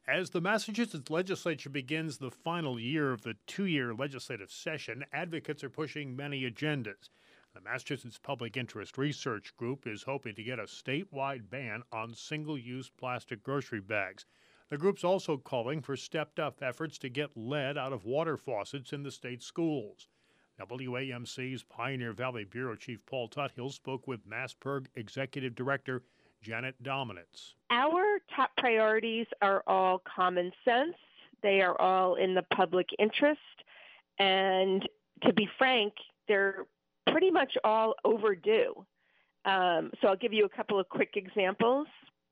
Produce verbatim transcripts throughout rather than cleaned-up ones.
As the Massachusetts legislature begins the final year of the two year legislative session, advocates are pushing many agendas. The Massachusetts Public Interest Research Group is hoping to get a statewide ban on single use plastic grocery bags. The group's also calling for stepped up efforts to get lead out of water faucets in the state schools. W A M C's Pioneer Valley Bureau Chief Paul Tuthill spoke with MassPIRG Executive Director Janet Dominitz. Our top priorities are all common sense. They are all in the public interest. And to be frank, they're pretty much all overdue. Um, so I'll give you a couple of quick examples.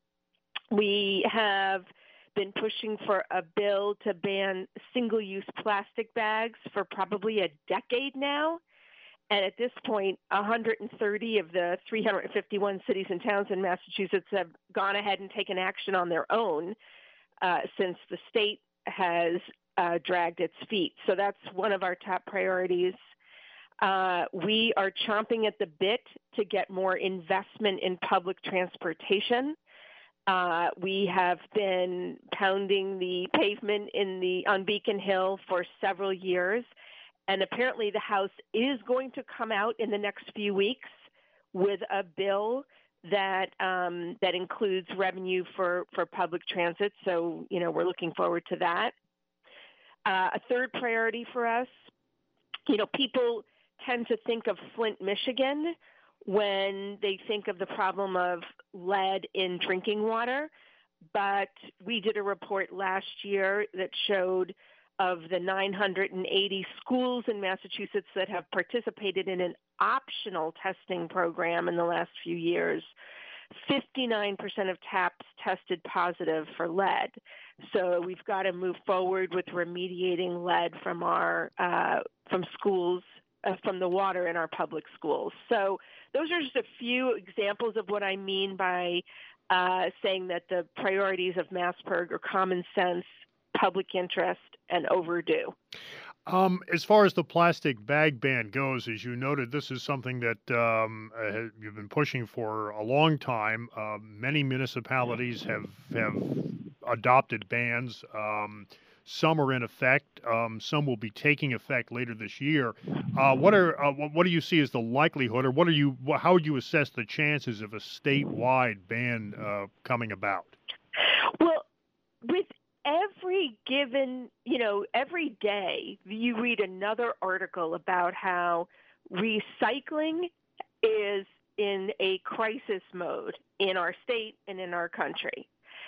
We have been pushing for a bill to ban single-use plastic bags for probably a decade now. And at this point, one hundred thirty of the three hundred fifty-one cities and towns in Massachusetts have gone ahead and taken action on their own uh, since the state has uh, dragged its feet. So that's one of our top priorities. Uh, we are chomping at the bit to get more investment in public transportation. Uh, we have been pounding the pavement in the on Beacon Hill for several years. And apparently the House is going to come out in the next few weeks with a bill that um, that includes revenue for, for public transit. So, you know, we're looking forward to that. Uh, a third priority for us, you know, people tend to think of Flint, Michigan when they think of the problem of lead in drinking water. But we did a report last year that showed of the nine hundred eighty schools in Massachusetts that have participated in an optional testing program in the last few years, fifty-nine percent of taps tested positive for lead. So we've got to move forward with remediating lead from our uh, from schools, uh, from the water in our public schools. So those are just a few examples of what I mean by uh, saying that the priorities of MassPIRG are common sense, public interest, and overdue. Um, as far as the plastic bag ban goes, as you noted, this is something that um, uh, you've been pushing for a long time. Uh, many municipalities have have adopted bans. Um, some are in effect. Um, some will be taking effect later this year. Uh, what are uh, what do you see as the likelihood, or what are you? How would you assess the chances of a statewide ban uh, coming about? Well, with every given, you know, every day you read another article about how recycling is in a crisis mode in our state and in our country.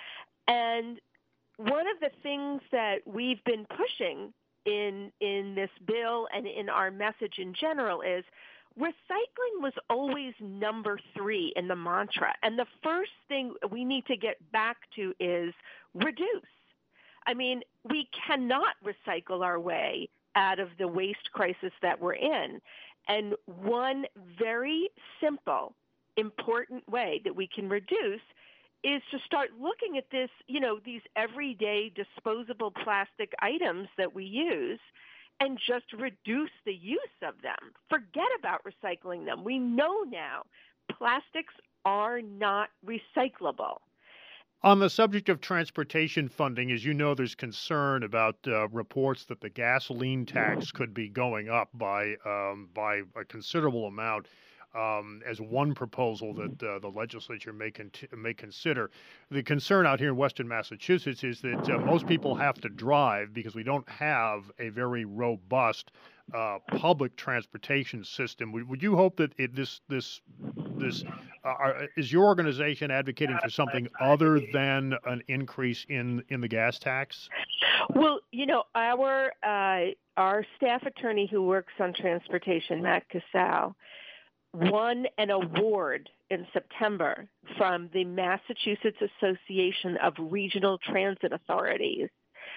And one of the things that we've been pushing in in this bill and in our message in general is recycling was always number three in the mantra. And the first thing we need to get back to is reduce. I mean, we cannot recycle our way out of the waste crisis that we're in. And one very simple, important way that we can reduce is to start looking at this, you know, these everyday disposable plastic items that we use and just reduce the use of them. Forget about recycling them. We know now plastics are not recyclable. On the subject of transportation funding, as you know, there's concern about uh, reports that the gasoline tax could be going up by um, by a considerable amount. Um, as one proposal that uh, the legislature may con- may consider. The concern out here in Western Massachusetts is that uh, most people have to drive because we don't have a very robust uh, public transportation system. Would, would you hope that it, this this this uh, are, is your organization advocating for something other than an increase in in the gas tax? Well, you know, our uh, our staff attorney who works on transportation, Matt Casal, won an award in September from the Massachusetts Association of Regional Transit Authorities,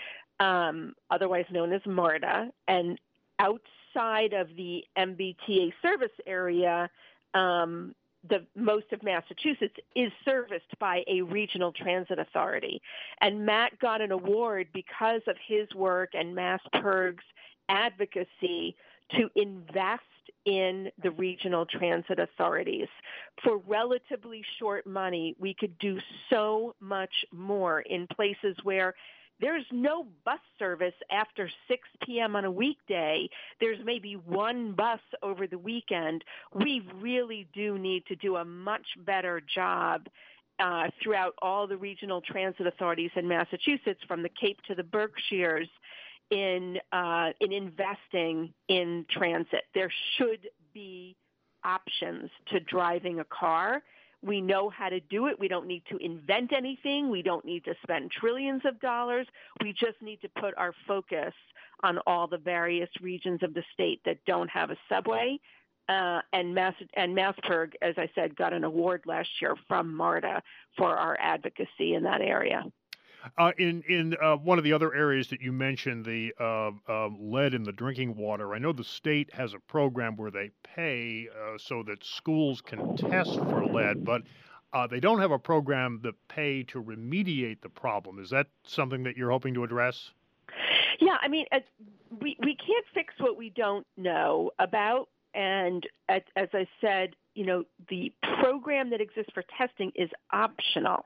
um, otherwise known as MARTA. And outside of the M B T A service area, um, the most of Massachusetts is serviced by a regional transit authority. And Matt got an award because of his work and MassPIRG's advocacy to invest in the regional transit authorities. For relatively short money, we could do so much more in places where There's no bus service after six p.m. on a weekday. There's maybe one bus over the weekend. We really do need to do a much better job uh, throughout all the regional transit authorities in Massachusetts, from the Cape to the Berkshires, in uh, in investing in transit. There should be options to driving a car. We know how to do it. We don't need to invent anything. We don't need to spend trillions of dollars. We just need to put our focus on all the various regions of the state that don't have a subway. Uh, and Mass and MassPerg, as I said, got an award last year from MARTA for our advocacy in that area. Uh, in in uh, one of the other areas that you mentioned, the uh, uh, lead in the drinking water, I know the state has a program where they pay uh, so that schools can test for lead, but uh, they don't have a program that pay to remediate the problem. Is that something that you're hoping to address? Yeah, I mean, uh, we we can't fix what we don't know about, and as, as I said, you know, the program that exists for testing is optional.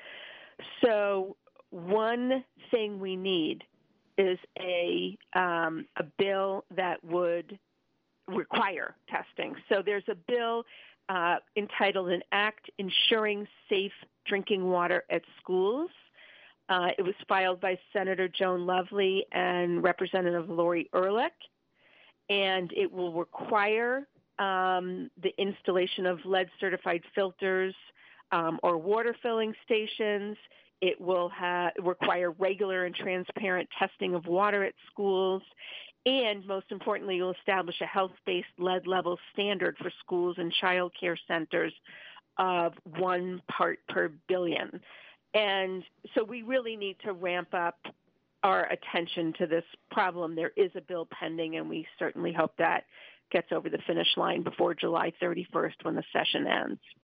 So one thing we need is a um, a bill that would require testing. So there's a bill uh, entitled an Act Ensuring Safe Drinking Water at Schools. Uh, it was filed by Senator Joan Lovely and Representative Lori Ehrlich, and it will require um, the installation of lead-certified filters um, or water filling stations. It will ha- require regular and transparent testing of water at schools. And most importantly, it will establish a health-based lead level standard for schools and child care centers of one part per billion. And so we really need to ramp up our attention to this problem. There is a bill pending, and we certainly hope that gets over the finish line before July thirty-first when the session ends.